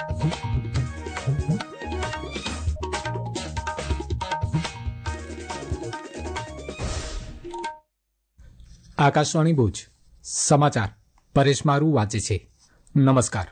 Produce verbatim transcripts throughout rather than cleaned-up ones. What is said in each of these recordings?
આકાશવાણી ભુજ સમાચાર પરેશ મારું વાંચે છે. નમસ્કાર.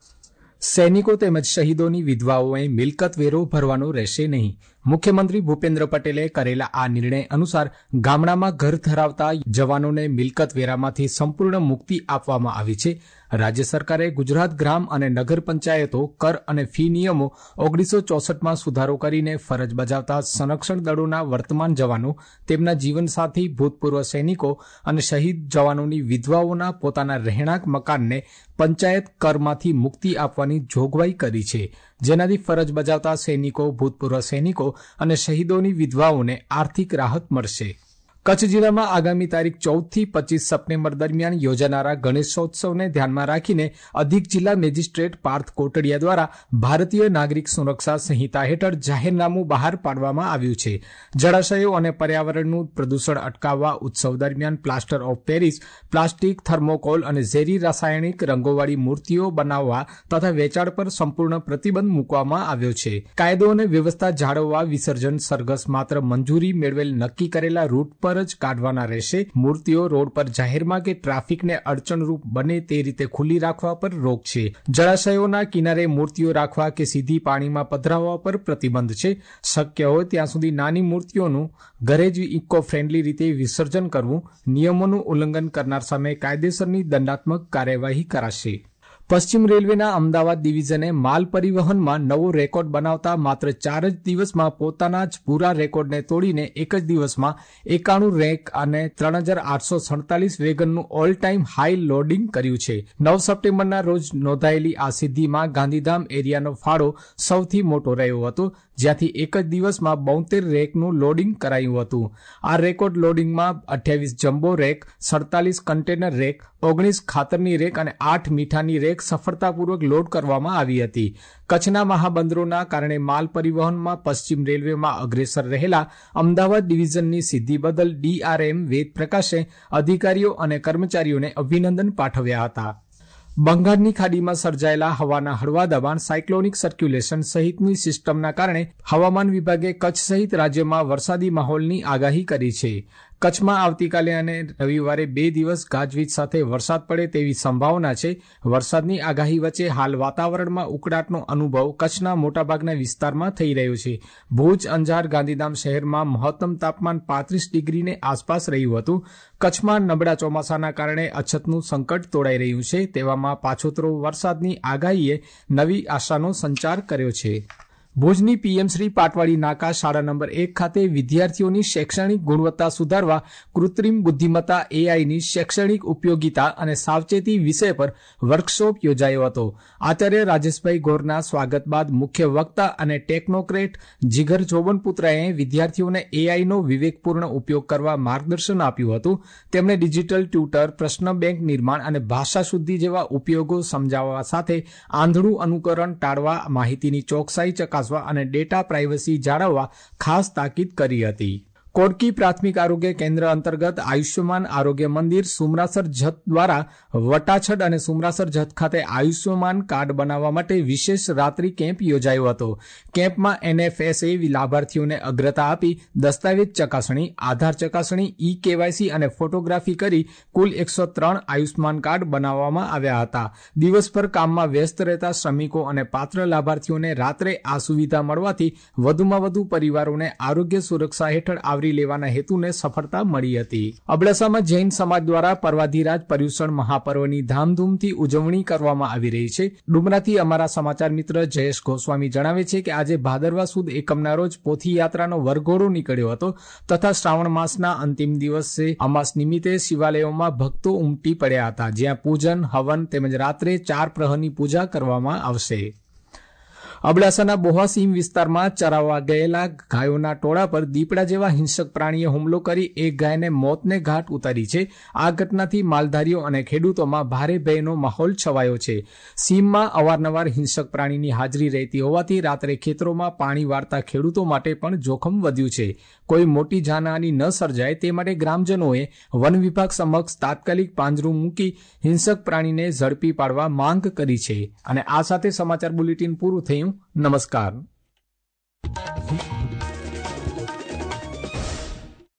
સૈનિકો તેમજ શહીદોની વિધવાઓએ મિલકત વેરો ભરવાનો રહેશે નહીં. મુખ્યમંત્રી ભૂપેન્દ્ર પટેલે કરેલા આ નિર્ણય અનુસાર ગામડામાં ઘર ધરાવતા જવાનોને મિલકત વેરામાંથી સંપૂર્ણ મુક્તિ આપવામાં આવી છે. રાજ્ય સરકારે ગુજરાત ગ્રામ અને નગર પંચાયતો કર અને ફી નિયમો ઓગણીસો ચોસઠમાં સુધારો કરીને ફરજ બજાવતા સંરક્ષણ દળોના વર્તમાન જવાનો, તેમના જીવનસાથી, ભૂતપૂર્વ સૈનિકો અને શહીદ જવાનોની વિધવાઓના પોતાના રહેણાંક મકાનને પંચાયત કરમાંથી મુક્તિ આપવાની જોગવાઈ કરી છે, જેનાથી ફરજ બજાવતા સૈનિકો, ભૂતપૂર્વ સૈનિકો અને શહીદોની વિધવાઓને આર્થિક રાહત મળશે. કચ્છ જિલ્લામાં આગામી તારીખ ચૌદથી પચીસ સપ્ટેમ્બર દરમિયાન યોજાનારા ગણેશોત્સવને ધ્યાનમાં રાખીને અધિક જિલ્લા મેજિસ્ટ્રેટ પાર્થ કોટડિયા દ્વારા ભારતીય નાગરિક સુરક્ષા સંહિતા હેઠળ જાહેરનામું બહાર પાડવામાં આવ્યું છે. જળાશયો અને પર્યાવરણનું પ્રદૂષણ અટકાવવા ઉત્સવ દરમિયાન plaster of Paris, plastic, thermocol અને ઝેરી રાસાયણિક રંગોવાળી મૂર્તિઓ બનાવવા તથા વેચાણ પર સંપૂર્ણ પ્રતિબંધ મૂકવામાં આવ્યો છે. કાયદો અને વ્યવસ્થા જાળવવા વિસર્જન સરઘસ માત્ર મંજૂરી મેળવેલ નક્કી કરેલા રૂટ પર જ કાઢવાના રહેશે. મૂર્તિઓ રોડ પર જાહેરમાં કે ટ્રાફિકને અડચણરૂપ બને તે રીતે ખુલ્લી રાખવા પર રોક છે. જળાશયોના કિનારે મૂર્તિઓ રાખવા કે સીધી પાણીમાં પધરાવવા પર પ્રતિબંધ છે. શક્ય હોય ત્યાં સુધી નાની મૂર્તિઓનું ઘરે જ ઇકો ફ્રેન્ડલી રીતે વિસર્જન કરવું. નિયમોનું ઉલ્લંઘન કરનાર સામે કાયદેસરની દંડાત્મક કાર્યવાહી કરાશે. પશ્ચિમ રેલવેના અમદાવાદ ડિવિઝને માલ પરિવહનમાં નવો રેકોર્ડ બનાવતા માત્ર ચાર જ દિવસમાં પોતાના જ પૂરા રેકોર્ડને તોડીને એક જ દિવસમાં એકાણું રેક અને ત્રણ હજાર આઠસો સડતાલીસ વેગનનું ઓલ ટાઈમ હાઈ લોડિંગ કર્યું છે. નવ સપ્ટેમ્બરના રોજ નોંધાયેલી આ સિદ્ધિમાં ગાંધીધામ એરિયાનો ફાળો સૌથી મોટો રહ્યો હતો, જ્યાંથી એક જ દિવસમાં બોતેર રેકનું લોડિંગ કરાયું હતું. આ રેકોર્ડ લોડિંગમાં અઠ્યાવીસ જમ્બો રેક, સડતાલીસ કન્ટેનર રેક, ઓગણીસ ખાતરની રેક અને આઠ મીઠાની રેક સફળતાપૂર્વક લોડ કરવામાં આવી હતી. કચ્છના મહાબંદરોના કારણે માલ પરિવહનમાં પશ્ચિમ રેલવેમાં અગ્રેસર રહેલા અમદાવાદ ડિવિઝનની સિદ્ધિ બદલ ડીઆરએમ વેદ પ્રકાશે અધિકારીઓ અને કર્મચારીઓને અભિનંદન પાઠવ્યા હતા. બંગાળની ખાડીમાં સર્જાયેલા હવાના હળવા દબાણ, સાયક્લોનિક સર્ક્યુલેશન સહિતની સિસ્ટમના કારણે હવામાન વિભાગે કચ્છ સહિત રાજ્યમાં વરસાદી માહોલની આગાહી કરી છે. કચ્છમાં આવતીકાલે અને રવિવારે બે દિવસ ગાજવીજ સાથે વરસાદ પડે તેવી સંભાવના છે. વરસાદની આગાહી વચ્ચે હાલ વાતાવરણમાં ઉકળાટનો અનુભવ કચ્છના મોટાભાગના વિસ્તારમાં થઈ રહ્યો છે. ભુજ, અંજાર, ગાંધીધામ શહેરમાં મહત્તમ તાપમાન પાંત્રીસ ડિગ્રીને આસપાસ રહ્યું હતું. કચ્છમાં નબળા ચોમાસાના કારણે અછતનું સંકટ તોડાઈ રહ્યું છે. તેવામાં પાછોતરો વરસાદની આગાહીએ નવી આશાનો સંચાર કર્યો છે. ભુજની પીએમશ્રી પાટવાડી નાકા શાળા નંબર એક ખાતે વિદ્યાર્થીઓની શૈક્ષણિક ગુણવત્તા સુધારવા કૃત્રિમ બુદ્ધિમત્તા એઆઈની શૈક્ષણિક ઉપયોગિતા અને સાવચેતી વિષય પર વર્કશોપ યોજાયો હતો. આચાર્ય રાજેશભાઈ ગોરના સ્વાગત બાદ મુખ્ય વક્તા અને ટેકનોક્રેટ જીગર જોબનપુત્રાએ વિદ્યાર્થીઓને એઆઈનો વિવેકપૂર્ણ ઉપયોગ કરવા માર્ગદર્શન આપ્યું હતું. તેમણે ડિજિટલ ટ્યુટર, પ્રશ્ન બેંક નિર્માણ અને ભાષા શુદ્ધિ જેવા ઉપયોગો સમજાવવા સાથે આંધળું અનુકરણ ટાળવા, માહિતીની ચોકસાઈ ચકાસવા અને ડેટા પ્રાઇવસી જાળવવા ખાસ તાકીદ કરી હતી. કોડકી પ્રાથમિક આરોગ્ય કેન્દ્ર અંતર્ગત આયુષ્યમાન આરોગ્ય મંદિર સુમરાસર જત દ્વારા વટાછડ અને સુમરાસર જત ખાતે આયુષ્યમાન કાર્ડ બનાવવા માટે વિશેષ રાત્રિ કેમ્પ યોજાયો હતો. કેમ્પમાં એનએફએસએ લાભાર્થીઓને અગ્રતા આપી દસ્તાવેજ ચકાસણી, આધાર ચકાસણી, ઈ કેવાયસી અને ફોટોગ્રાફી કરી કુલ એકસો ત્રણ આયુષ્યમાન કાર્ડ બનાવવામાં આવ્યા હતા. દિવસભર કામમાં વ્યસ્ત રહેતા શ્રમિકો અને પાત્ર લાભાર્થીઓને રાત્રે આ સુવિધા મળવાથી વધુમાં વધુ પરિવારોને આરોગ્ય સુરક્ષા હેઠળ આવરી લેવાના હેતુને સફળતા મળી હતી. અબડાસામાં જૈન સમાજ દ્વારા પર્વાધિરાજ પર્યુષણ મહાપર્વની ધામધૂમથી ઉજવણી કરવામાં આવી રહી છે. ડુમરાથી અમારા સમાચાર મિત્ર જયેશ ગોસ્વામી જણાવે છે કે આજે ભાદરવા સુદ એકમના રોજ પોથી યાત્રાનો વરઘોડો નીકળ્યો હતો તથા શ્રાવણ માસના અંતિમ દિવસે અમાસ નિમિત્તે શિવાલયોમાં ભક્તો ઉમટી પડ્યા હતા, જ્યાં પૂજન, હવન તેમજ રાત્રે ચાર પ્રહરની પૂજા કરવામાં આવશે. અબડાસાના બોહાસીમ વિસ્તારમાં ચરાવવા ગયેલા ગાયોના ટોળા પર દીપડા જેવા હિંસક પ્રાણીએ હુમલો કરી એક ગાયને મોતને ઘાટ ઉતારી છે. આ ઘટનાથી માલધારીઓ અને ખેડૂતોમાં ભારે ભયનો માહોલ છવાયો છે. સીમમાં અવારનવાર હિંસક પ્રાણીની હાજરી રહેતી હોવાથી રાત્રે ખેતરોમાં પાણી વાળતા ખેડૂતો માટે પણ જોખમ વધ્યું છે. કોઈ મોટી જાનહાની ન સર્જાય તે માટે ગ્રામજનોએ વન વિભાગ સમક્ષ તાત્કાલિક પાંજરું મૂકી હિંસક પ્રાણીને ઝડપી પાડવા માંગ કરી છે. અને આ સાથે સમાચાર બુલેટિન પૂરું થયું. નમસ્કાર.